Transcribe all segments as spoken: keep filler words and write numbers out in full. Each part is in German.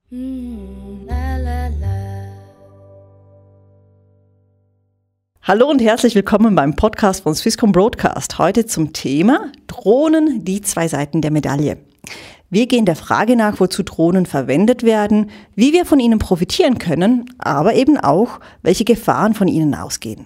Mm, la, la, la. Hallo und herzlich willkommen beim Podcast von Swisscom Broadcast. Heute zum Thema Drohnen, die zwei Seiten der Medaille. Wir gehen der Frage nach, wozu Drohnen verwendet werden, wie wir von ihnen profitieren können, aber eben auch, welche Gefahren von ihnen ausgehen.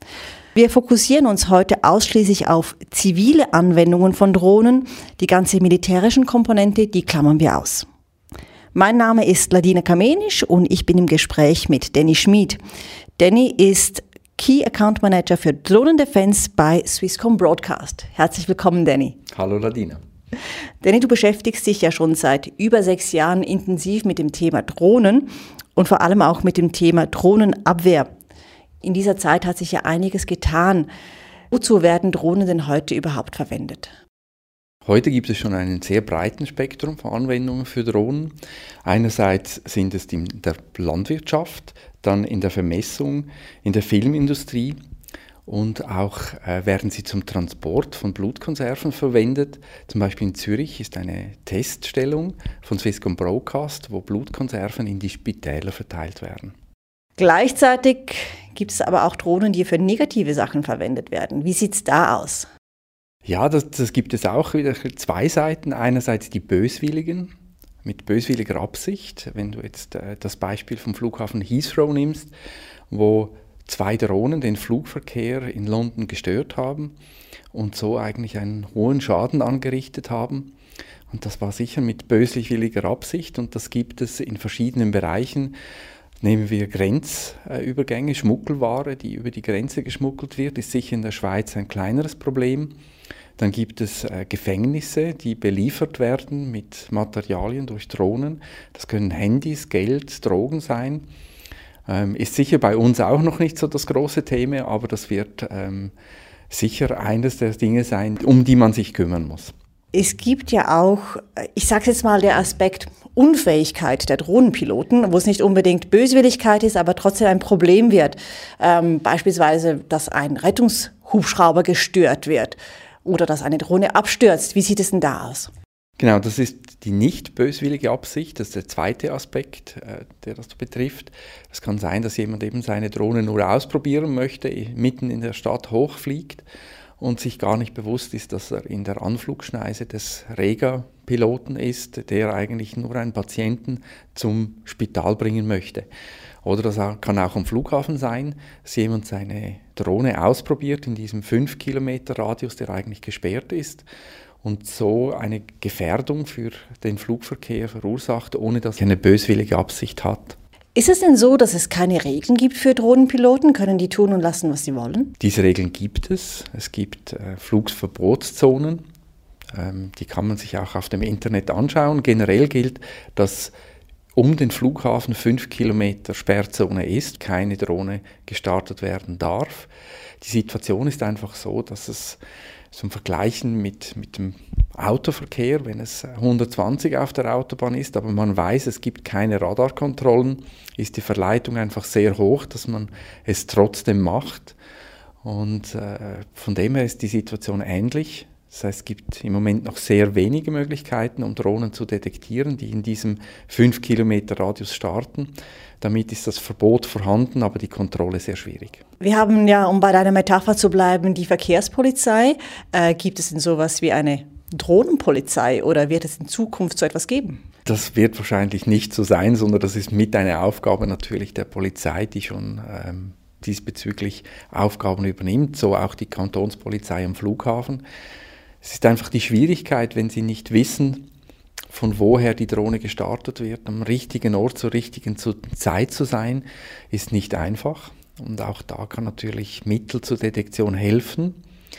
Wir fokussieren uns heute ausschließlich auf zivile Anwendungen von Drohnen. Die ganze militärischen Komponente, die klammern wir aus. Mein Name ist Ladina Kamenisch und ich bin im Gespräch mit Danny Schmid. Danny ist Key Account Manager für Drohnen Defense bei Swisscom Broadcast. Herzlich willkommen, Danny. Hallo Ladina. Danny, du beschäftigst dich ja schon seit über sechs Jahren intensiv mit dem Thema Drohnen und vor allem auch mit dem Thema Drohnenabwehr. In dieser Zeit hat sich ja einiges getan. Wozu werden Drohnen denn heute überhaupt verwendet? Heute gibt es schon einen sehr breiten Spektrum von Anwendungen für Drohnen. Einerseits sind es in der Landwirtschaft, dann in der Vermessung, in der Filmindustrie und auch äh, werden sie zum Transport von Blutkonserven verwendet. Zum Beispiel in Zürich ist eine Teststellung von Swisscom Broadcast, wo Blutkonserven in die Spitäler verteilt werden. Gleichzeitig gibt es aber auch Drohnen, die für negative Sachen verwendet werden. Wie sieht es da aus? Ja, das, das gibt es auch wieder zwei Seiten. Einerseits die Böswilligen mit böswilliger Absicht. Wenn du jetzt äh, das Beispiel vom Flughafen Heathrow nimmst, wo zwei Drohnen den Flugverkehr in London gestört haben und so eigentlich einen hohen Schaden angerichtet haben. Und das war sicher mit böswilliger Absicht und das gibt es in verschiedenen Bereichen. Nehmen wir Grenzübergänge, Schmuggelware, die über die Grenze geschmuggelt wird, ist sicher in der Schweiz ein kleineres Problem. Dann gibt es äh, Gefängnisse, die beliefert werden mit Materialien durch Drohnen. Das können Handys, Geld, Drogen sein. Ähm, ist sicher bei uns auch noch nicht so das große Thema, aber das wird ähm, sicher eines der Dinge sein, um die man sich kümmern muss. Es gibt ja auch, ich sage jetzt mal, der Aspekt Unfähigkeit der Drohnenpiloten, wo es nicht unbedingt Böswilligkeit ist, aber trotzdem ein Problem wird. Ähm, beispielsweise, dass ein Rettungshubschrauber gestört wird oder dass eine Drohne abstürzt. Wie sieht es denn da aus? Genau, das ist die nicht böswillige Absicht, das ist der zweite Aspekt, äh, der das betrifft. Es kann sein, dass jemand eben seine Drohne nur ausprobieren möchte, mitten in der Stadt hochfliegt und sich gar nicht bewusst ist, dass er in der Anflugschneise des Rega-Piloten ist, der eigentlich nur einen Patienten zum Spital bringen möchte. Oder das kann auch am Flughafen sein, dass jemand seine Drohne ausprobiert in diesem fünf Kilometer Radius, der eigentlich gesperrt ist und so eine Gefährdung für den Flugverkehr verursacht, ohne dass er eine böswillige Absicht hat. Ist es denn so, dass es keine Regeln gibt für Drohnenpiloten? Können die tun und lassen, was sie wollen? Diese Regeln gibt es. Es gibt äh, Flugverbotszonen. Ähm, die kann man sich auch auf dem Internet anschauen. Generell gilt, dass um den Flughafen fünf Kilometer Sperrzone ist, keine Drohne gestartet werden darf. Die Situation ist einfach so, dass es zum Vergleichen mit, mit dem Autoverkehr, wenn es hundertzwanzig auf der Autobahn ist, aber man weiß, es gibt keine Radarkontrollen, ist die Verleitung einfach sehr hoch, dass man es trotzdem macht. Und äh, von dem her ist die Situation ähnlich. Das heißt, es gibt im Moment noch sehr wenige Möglichkeiten, um Drohnen zu detektieren, die in diesem fünf Kilometer Radius starten. Damit ist das Verbot vorhanden, aber die Kontrolle sehr schwierig. Wir haben ja, um bei deiner Metapher zu bleiben, die Verkehrspolizei. Äh, gibt es denn sowas wie eine Drohnenpolizei oder wird es in Zukunft so etwas geben? Das wird wahrscheinlich nicht so sein, sondern das ist mit einer Aufgabe natürlich der Polizei, die schon ähm, diesbezüglich Aufgaben übernimmt, so auch die Kantonspolizei am Flughafen. Es ist einfach die Schwierigkeit, wenn sie nicht wissen, von woher die Drohne gestartet wird, am richtigen Ort zur richtigen Zeit zu sein, ist nicht einfach. Und auch da kann natürlich Mittel zur Detektion helfen,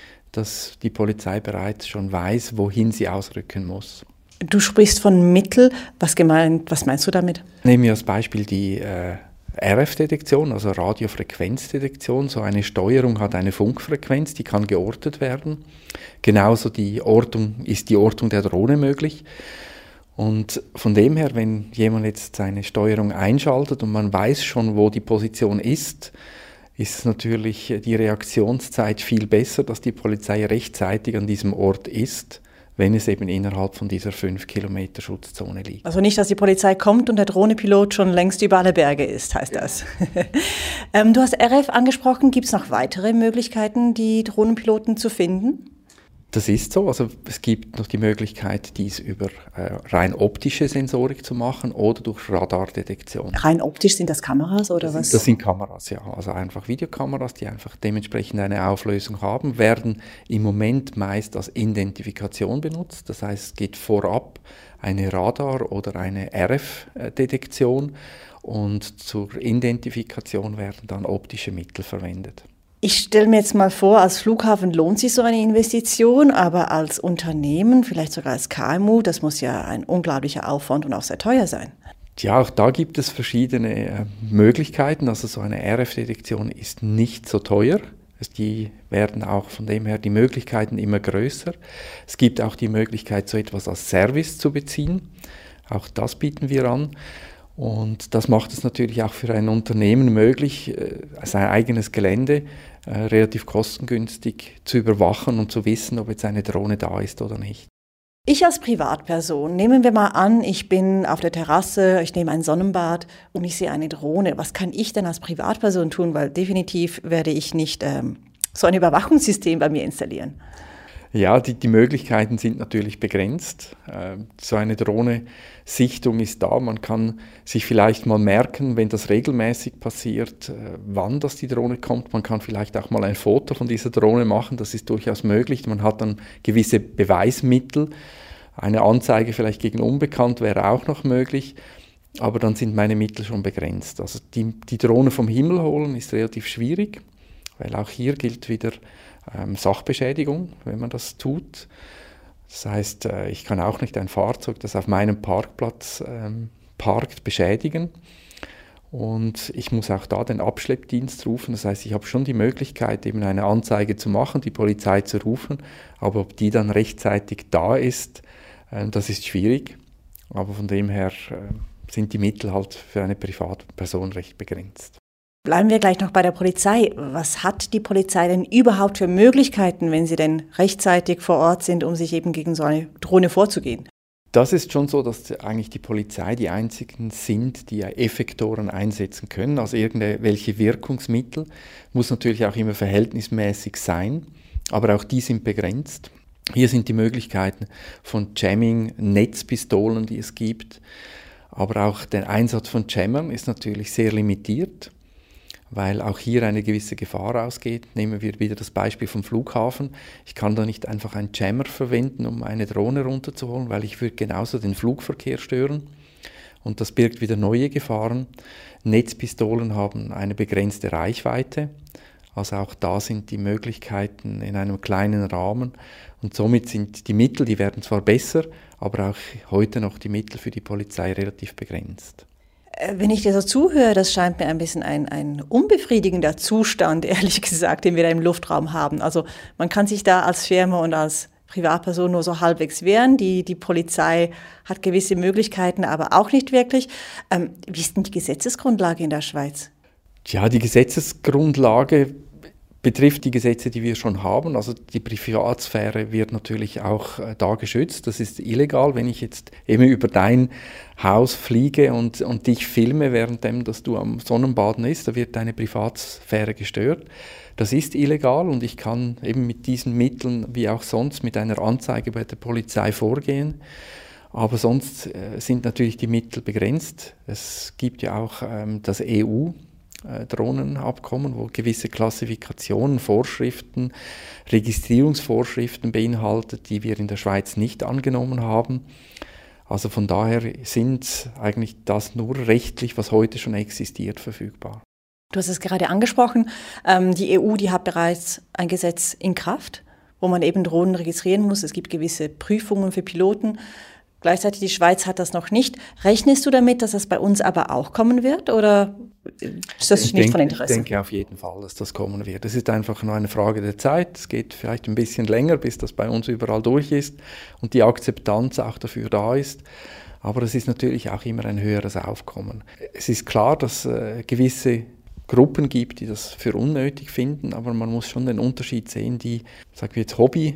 dass die Polizei bereits schon weiß, wohin sie ausrücken muss. Du sprichst von Mittel. Was gemeint, was meinst du damit? Nehmen wir als Beispiel die äh, R F-Detektion, also Radiofrequenzdetektion. So eine Steuerung hat eine Funkfrequenz, die kann geortet werden. Genauso die Ortung, ist die Ortung der Drohne möglich. Und von dem her, wenn jemand jetzt seine Steuerung einschaltet und man weiß schon, wo die Position ist, ist natürlich die Reaktionszeit viel besser, dass die Polizei rechtzeitig an diesem Ort ist, wenn es eben innerhalb von dieser fünf Kilometer Schutzzone liegt. Also nicht, dass die Polizei kommt und der Drohnenpilot schon längst über alle Berge ist, heißt das. ähm, du hast R F angesprochen. Gibt es noch weitere Möglichkeiten, die Drohnenpiloten zu finden? Das ist so. Also es gibt noch die Möglichkeit, dies über äh, rein optische Sensorik zu machen oder durch Radardetektion. Rein optisch sind das Kameras oder das was? Sind, das sind Kameras, ja. Also einfach Videokameras, die einfach dementsprechend eine Auflösung haben, werden im Moment meist als Identifikation benutzt. Das heißt, es geht vorab eine Radar- oder eine R F-Detektion und zur Identifikation werden dann optische Mittel verwendet. Ich stelle mir jetzt mal vor, als Flughafen lohnt sich so eine Investition, aber als Unternehmen, vielleicht sogar als K M U, das muss ja ein unglaublicher Aufwand und auch sehr teuer sein. Ja, auch da gibt es verschiedene äh, Möglichkeiten. Also so eine R F-Detektion ist nicht so teuer. Die werden auch von dem her die Möglichkeiten immer größer. Es gibt auch die Möglichkeit, so etwas als Service zu beziehen. Auch das bieten wir an. Und das macht es natürlich auch für ein Unternehmen möglich, sein eigenes Gelände äh, relativ kostengünstig zu überwachen und zu wissen, ob jetzt eine Drohne da ist oder nicht. Ich als Privatperson, nehmen wir mal an, ich bin auf der Terrasse, ich nehme ein Sonnenbad und ich sehe eine Drohne. Was kann ich denn als Privatperson tun? Weil definitiv werde ich nicht ähm, so ein Überwachungssystem bei mir installieren. Ja, die, die Möglichkeiten sind natürlich begrenzt. Äh, so eine Drohne-Sichtung ist da. Man kann sich vielleicht mal merken, wenn das regelmäßig passiert, äh, wann das die Drohne kommt. Man kann vielleicht auch mal ein Foto von dieser Drohne machen. Das ist durchaus möglich. Man hat dann gewisse Beweismittel. Eine Anzeige vielleicht gegen Unbekannt wäre auch noch möglich. Aber dann sind meine Mittel schon begrenzt. Also die, die Drohne vom Himmel holen ist relativ schwierig, weil auch hier gilt wieder Ähm, Sachbeschädigung, wenn man das tut. Das heißt, äh, ich kann auch nicht ein Fahrzeug, das auf meinem Parkplatz ähm, parkt, beschädigen. Und ich muss auch da den Abschleppdienst rufen. Das heißt, ich habe schon die Möglichkeit, eben eine Anzeige zu machen, die Polizei zu rufen. Aber ob die dann rechtzeitig da ist, äh, das ist schwierig. Aber von dem her äh, sind die Mittel halt für eine Privatperson recht begrenzt. Bleiben wir gleich noch bei der Polizei. Was hat die Polizei denn überhaupt für Möglichkeiten, wenn sie denn rechtzeitig vor Ort sind, um sich eben gegen so eine Drohne vorzugehen? Das ist schon so, dass eigentlich die Polizei die einzigen sind, die Effektoren einsetzen können, also irgendwelche Wirkungsmittel. Muss natürlich auch immer verhältnismäßig sein, aber auch die sind begrenzt. Hier sind die Möglichkeiten von Jamming, Netzpistolen, die es gibt, aber auch der Einsatz von Jammern ist natürlich sehr limitiert, weil auch hier eine gewisse Gefahr ausgeht. Nehmen wir wieder das Beispiel vom Flughafen. Ich kann da nicht einfach einen Jammer verwenden, um eine Drohne runterzuholen, weil ich würde genauso den Flugverkehr stören. Und das birgt wieder neue Gefahren. Netzpistolen haben eine begrenzte Reichweite. Also auch da sind die Möglichkeiten in einem kleinen Rahmen. Und somit sind die Mittel, die werden zwar besser, aber auch heute noch die Mittel für die Polizei relativ begrenzt. Wenn ich dir so zuhöre, das scheint mir ein bisschen ein, ein unbefriedigender Zustand, ehrlich gesagt, den wir da im Luftraum haben. Also man kann sich da als Firma und als Privatperson nur so halbwegs wehren. Die, die Polizei hat gewisse Möglichkeiten, aber auch nicht wirklich. Ähm, wie ist denn die Gesetzesgrundlage in der Schweiz? Ja, die Gesetzesgrundlage betrifft die Gesetze, die wir schon haben. Also die Privatsphäre wird natürlich auch äh, da geschützt. Das ist illegal, wenn ich jetzt eben über dein Haus fliege und, und dich filme, währenddem dass du am Sonnenbaden ist, da wird deine Privatsphäre gestört. Das ist illegal und ich kann eben mit diesen Mitteln, wie auch sonst, mit einer Anzeige bei der Polizei vorgehen. Aber sonst äh, sind natürlich die Mittel begrenzt. Es gibt ja auch ähm, das E U Drohnenabkommen, wo gewisse Klassifikationen, Vorschriften, Registrierungsvorschriften beinhaltet, die wir in der Schweiz nicht angenommen haben. Also von daher sind eigentlich das nur rechtlich, was heute schon existiert, verfügbar. Du hast es gerade angesprochen, ähm, die E U, die hat bereits ein Gesetz in Kraft, wo man eben Drohnen registrieren muss. Es gibt gewisse Prüfungen für Piloten. Gleichzeitig die Schweiz hat das noch nicht. Rechnest du damit, dass das bei uns aber auch kommen wird oder ist das ich nicht denke, von Interesse? Ich denke auf jeden Fall, dass das kommen wird. Es ist einfach nur eine Frage der Zeit. Es geht vielleicht ein bisschen länger, bis das bei uns überall durch ist und die Akzeptanz auch dafür da ist. Aber es ist natürlich auch immer ein höheres Aufkommen. Es ist klar, dass äh, gewisse Gruppen gibt, die das für unnötig finden, aber man muss schon den Unterschied sehen, die, sagen wir jetzt, Hobby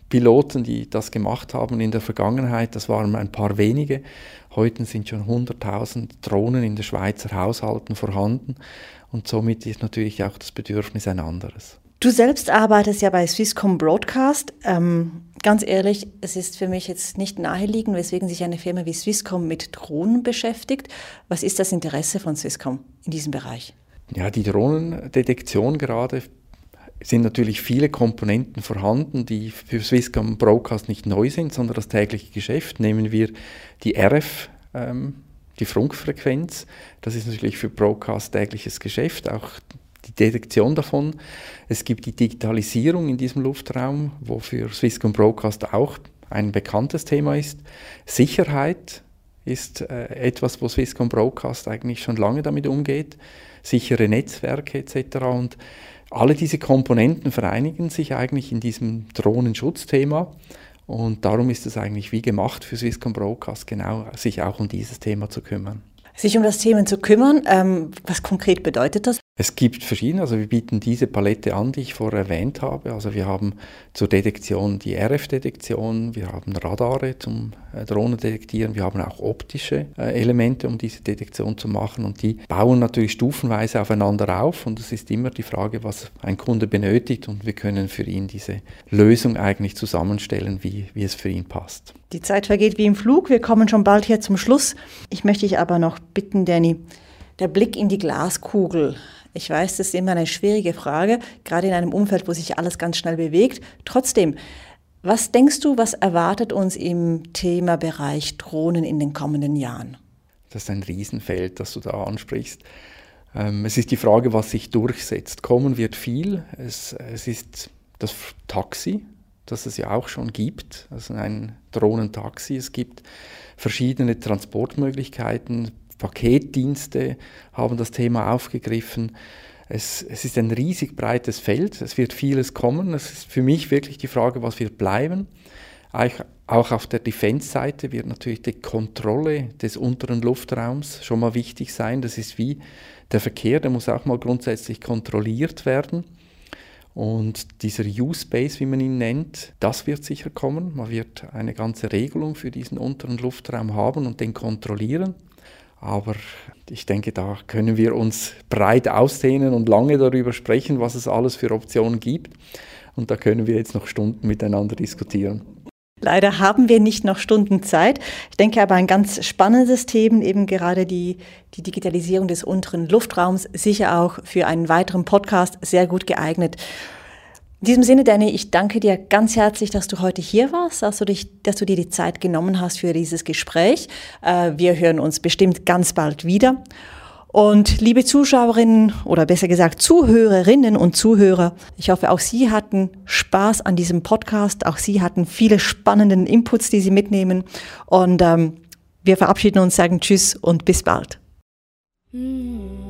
Piloten, die das gemacht haben in der Vergangenheit, das waren ein paar wenige. Heute sind schon hunderttausend Drohnen in den Schweizer Haushalten vorhanden und somit ist natürlich auch das Bedürfnis ein anderes. Du selbst arbeitest ja bei Swisscom Broadcast. Ähm, ganz ehrlich, es ist für mich jetzt nicht naheliegend, weswegen sich eine Firma wie Swisscom mit Drohnen beschäftigt. Was ist das Interesse von Swisscom in diesem Bereich? Ja, die Drohnendetektion gerade sind natürlich viele Komponenten vorhanden, die für Swisscom Broadcast nicht neu sind, sondern das tägliche Geschäft. Nehmen wir die R F, ähm, die Funkfrequenz. Das ist natürlich für Broadcast tägliches Geschäft, auch die Detektion davon. Es gibt die Digitalisierung in diesem Luftraum, wo für Swisscom Broadcast auch ein bekanntes Thema ist. Sicherheit ist äh, etwas, wo Swisscom Broadcast eigentlich schon lange damit umgeht. Sichere Netzwerke et cetera. Und alle diese Komponenten vereinigen sich eigentlich in diesem Drohnenschutzthema. Und darum ist es eigentlich wie gemacht für Swisscom Broadcast, genau sich auch um dieses Thema zu kümmern. Sich um das Thema zu kümmern, ähm, was konkret bedeutet das? Es gibt verschiedene, also wir bieten diese Palette an, die ich vorher erwähnt habe. Also wir haben zur Detektion die R F-Detektion, wir haben Radare zum äh, Drohnendetektieren, wir haben auch optische äh, Elemente, um diese Detektion zu machen und die bauen natürlich stufenweise aufeinander auf und es ist immer die Frage, was ein Kunde benötigt und wir können für ihn diese Lösung eigentlich zusammenstellen, wie, wie es für ihn passt. Die Zeit vergeht wie im Flug, wir kommen schon bald hier zum Schluss. Ich möchte dich aber noch bitten, Danny, der Blick in die Glaskugel. Ich weiß, das ist immer eine schwierige Frage, gerade in einem Umfeld, wo sich alles ganz schnell bewegt. Trotzdem, was denkst du, was erwartet uns im Themabereich Drohnen in den kommenden Jahren? Das ist ein Riesenfeld, das du da ansprichst. Ähm, es ist die Frage, was sich durchsetzt. Kommen wird viel. Es, es ist das Taxi, das es ja auch schon gibt, also ein Drohnentaxi. Es gibt verschiedene Transportmöglichkeiten. Paketdienste haben das Thema aufgegriffen. Es, es ist ein riesig breites Feld, es wird vieles kommen. Es ist für mich wirklich die Frage, was wird bleiben. Auch, auch auf der Defense-Seite wird natürlich die Kontrolle des unteren Luftraums schon mal wichtig sein. Das ist wie der Verkehr, der muss auch mal grundsätzlich kontrolliert werden. Und dieser U-Space, wie man ihn nennt, das wird sicher kommen. Man wird eine ganze Regelung für diesen unteren Luftraum haben und den kontrollieren. Aber ich denke, da können wir uns breit ausdehnen und lange darüber sprechen, was es alles für Optionen gibt. Und da können wir jetzt noch Stunden miteinander diskutieren. Leider haben wir nicht noch Stunden Zeit. Ich denke aber ein ganz spannendes Thema, eben gerade die, die Digitalisierung des unteren Luftraums, sicher auch für einen weiteren Podcast sehr gut geeignet. In diesem Sinne, Danny, ich danke dir ganz herzlich, dass du heute hier warst, dass du, dich, dass du dir die Zeit genommen hast für dieses Gespräch. Wir hören uns bestimmt ganz bald wieder. Und liebe Zuschauerinnen oder besser gesagt Zuhörerinnen und Zuhörer, ich hoffe, auch Sie hatten Spaß an diesem Podcast. Auch Sie hatten viele spannende Inputs, die Sie mitnehmen. Und ähm, wir verabschieden uns, sagen Tschüss und bis bald. Mm.